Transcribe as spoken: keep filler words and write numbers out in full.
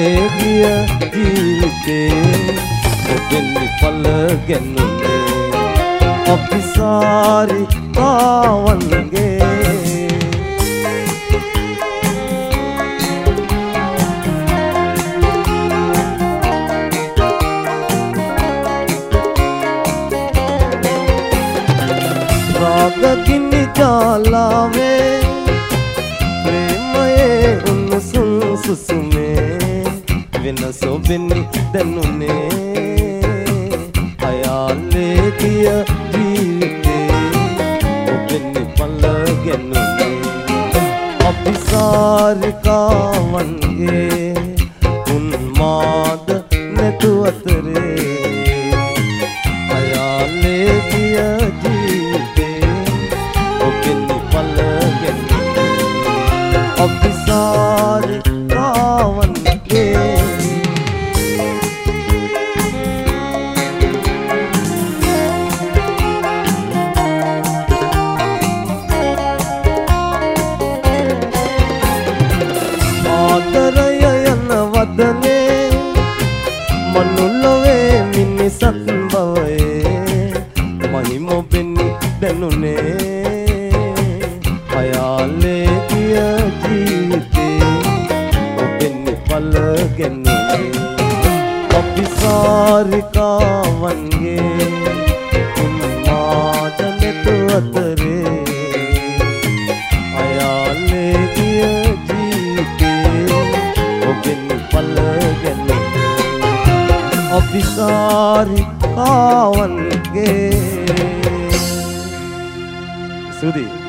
අයාලේ ගිය ජීවිතේ ඔබෙනි පල ගැනුනේ අපිසාරි කාවන්ගේ රාගකිනි ජාලාවේ ප්‍රේමයේ උණුසුම් සුසුමේ වෙනස ඔබෙනි දැනුනේ අයාලේ ගිය ජීවිතේ ඔබෙනි පල ගැනුනේ අපිසාරිකාවන්ගේ උන්මාද නැතු අතරේ අයාලේ ගිය ජීවිතේ ඔබෙනි පල ගැනුනේ අපිසාරිකාවන්ගේ වදනේ මනුලොවේ මිනිසත් බවයේ මහිම ඔබෙනි දැනුනේ අයාලේ ගිය ජීවිතේ ඔබෙනි පල ගැනුනේ අපිසාරිකාවන්ගේ උන්මාද නැතු අතරේ අයාලේ ගිය ජීවිතේ ඔබෙනි පල ගැනුනේ අපිසාරිකාවන්ගේ සුදී